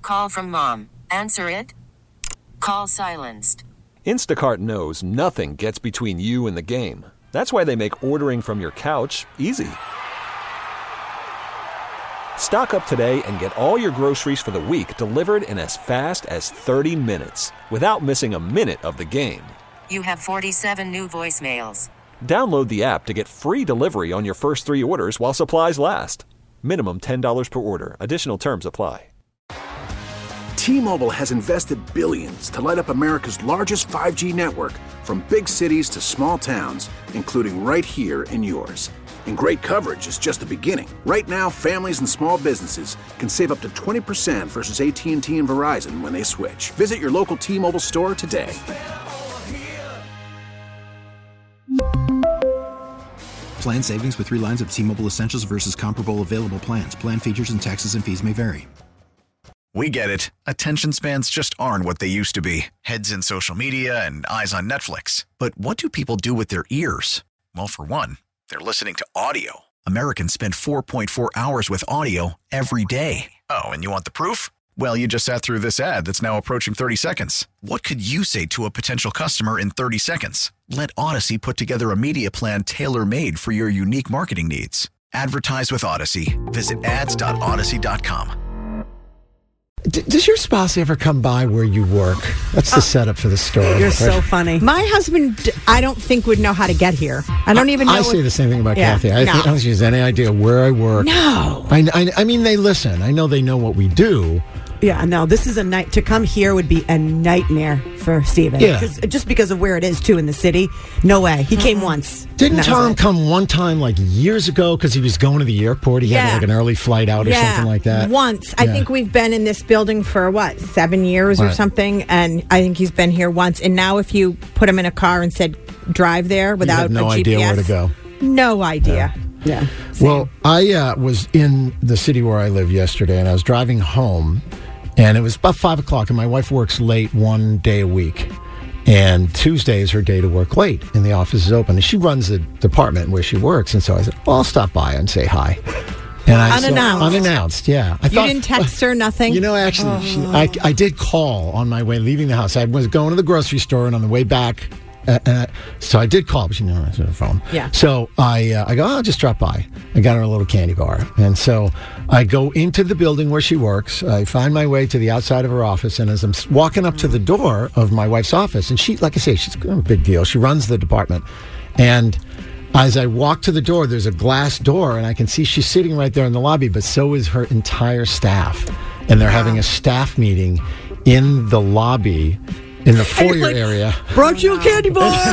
Call from mom. Answer it. Call silenced. Instacart knows nothing gets between you and the game. That's why they make ordering from your couch easy. Stock up today and get all your groceries for the week delivered in as fast as 30 minutes without missing a minute of the game. You have 47 new voicemails. Download the app to get free delivery on your first 3 orders while supplies last. Minimum $10 per order. Additional terms apply. T-Mobile has invested billions to light up America's largest 5G network, from big cities to small towns, including right here in yours. And great coverage is just the beginning. Right now, families and small businesses can save up to 20% versus AT&T and Verizon when they switch. Visit your local T-Mobile store today. Plan savings with 3 lines of T-Mobile Essentials versus comparable available plans. Plan features and taxes and fees may vary. We get it. Attention spans just aren't what they used to be. Heads in social media and eyes on Netflix. But what do people do with their ears? Well, for one, they're listening to audio. Americans spend 4.4 hours with audio every day. Oh, and you want the proof? Well, you just sat through this ad that's now approaching 30 seconds. What could you say to a potential customer in 30 seconds? Let Odyssey put together a media plan tailor-made for your unique marketing needs. Advertise with Odyssey. Visit ads.odyssey.com. Does your spouse ever come by where you work? That's the setup for the story. You're so funny. My husband, I don't think, would know how to get here. I don't even know. I say the same thing about Kathy. I don't think she has any idea where I work. No. I mean, they listen. I know they know what we do. Yeah, no, this is a night to come here would be a nightmare for Steven. Yeah. Just because of where it is, too, in the city. No way. He came once. Didn't Tom come one time, like, years ago, because he was going to the airport? He had, like, an early flight out or something like that? Once. I think we've been in this building for, 7 years or something, and I think he's been here once. And now if you put him in a car and said, drive there without a GPS. No idea where to go. No idea. Yeah. Well, I was in the city where I live yesterday, and I was driving home. And it was about 5 o'clock, and my wife works late one day a week. And Tuesday is her day to work late, and the office is open. And she runs the department where she works. And so I said, well, I'll stop by and say hi. And unannounced, yeah. You didn't text her, nothing? You know, actually, I did call on my way leaving the house. I was going to the grocery store, and on the way back, so I did call, but she didn't answer the phone. Yeah. So I go, I'll just drop by. I got her a little candy bar. And so I go into the building where she works. I find my way to the outside of her office. And as I'm walking up to the door of my wife's office, and she, like I say, she's a big deal. She runs the department. And as I walk to the door, there's a glass door, and I can see she's sitting right there in the lobby, but so is her entire staff. And they're having a staff meeting in the lobby in the foyer area. Brought you a candy bar.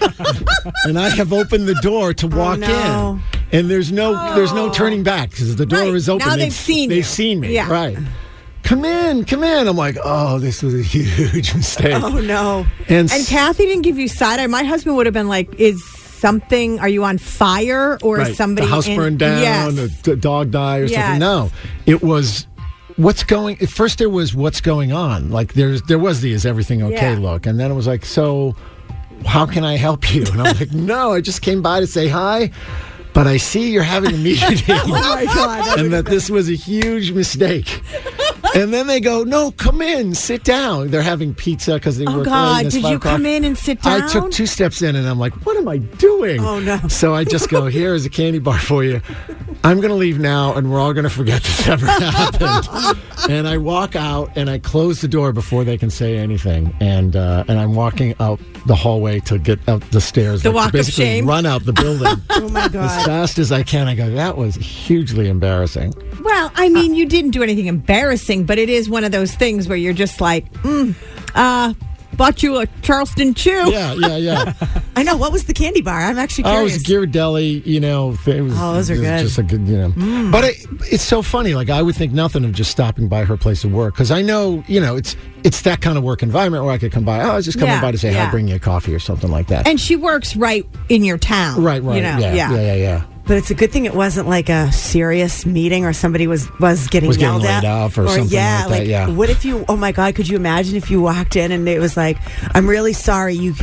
And I have opened the door to walk in. And there's no turning back because the door is open. Now they've seen me. Yeah. Right. Come in. I'm like, oh, this was a huge mistake. Oh, no. And Kathy didn't give you side eye. My husband would have been like, are you on fire? Or is somebody the house burned down, yes. a dog died or something? No. It was... At first there was what's going on. Like there was the is everything okay look. And then it was like, so how can I help you? And I'm like, no, I just came by to say hi, but I see you're having a meeting. Oh my God. And that this was a huge mistake. And then they go, no, come in, sit down. They're having pizza because they work late. Oh, God, did you come in and sit down? I took 2 steps in, and I'm like, what am I doing? Oh, no. So I just go, here is a candy bar for you. I'm going to leave now, and we're all going to forget this ever happened. And I walk out, and I close the door before they can say anything. And I'm walking out the hallway to get out the stairs. The walk of shame? Run out the building. Oh, my God. As fast as I can. I go, that was hugely embarrassing. Well, I mean, you didn't do anything embarrassing, but it is one of those things where you're just like, bought you a Charleston Chew. Yeah. I know. What was the candy bar? I'm actually curious. Oh, it was Ghirardelli, those are good. Just a good, But it's so funny. Like, I would think nothing of just stopping by her place of work. Because I know, it's that kind of work environment where I could come by. I was just coming by to say, hi, bring you a coffee or something like that. And she works right in your town. Right. Yeah. But it's a good thing it wasn't like a serious meeting or somebody was getting yelled laid at. off or something like that, yeah. What if you, oh my God, could you imagine if you walked in and it was like, I'm really sorry, was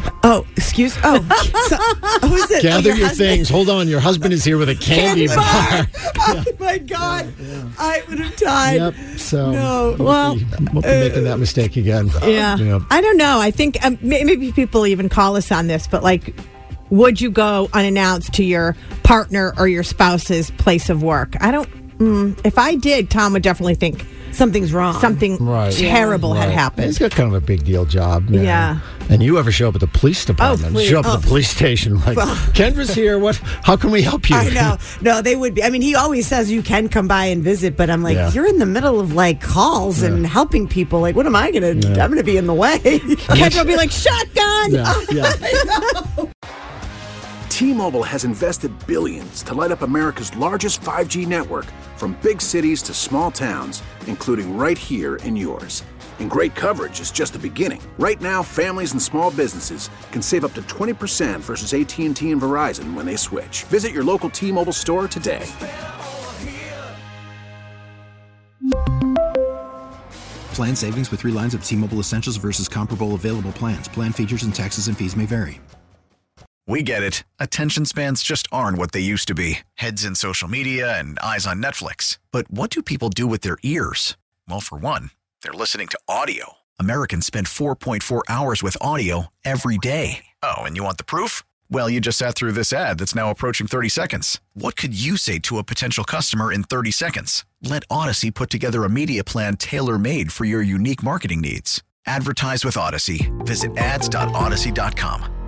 it? Gather your things. Hold on, your husband is here with a candy bar. Oh my God. Yeah. I would have died. Yep, so no. Won't be making that mistake again. Yeah. Yep. I don't know. I think maybe people even call us on this, but like, would you go unannounced to your partner or your spouse's place of work? I don't. If I did, Tom would definitely think something's wrong. Something terrible had happened. He's got kind of a big deal job. Yeah. And you ever show up at the police department? Show up at the police station like, Kendra's here. How can we help you? I know. No, they would be. I mean, he always says you can come by and visit, but I'm like, you're in the middle of like calls and helping people. Like, what am I going to do? I'm going to be in the way. Kendra will be like, shotgun. Yeah. T-Mobile has invested billions to light up America's largest 5G network, from big cities to small towns, including right here in yours. And great coverage is just the beginning. Right now, families and small businesses can save up to 20% versus AT&T and Verizon when they switch. Visit your local T-Mobile store today. Plan savings with 3 lines of T-Mobile Essentials versus comparable available plans. Plan features and taxes and fees may vary. We get it. Attention spans just aren't what they used to be. Heads in social media and eyes on Netflix. But what do people do with their ears? Well, for one, they're listening to audio. Americans spend 4.4 hours with audio every day. Oh, and you want the proof? Well, you just sat through this ad that's now approaching 30 seconds. What could you say to a potential customer in 30 seconds? Let Odyssey put together a media plan tailor-made for your unique marketing needs. Advertise with Odyssey. Visit ads.odyssey.com.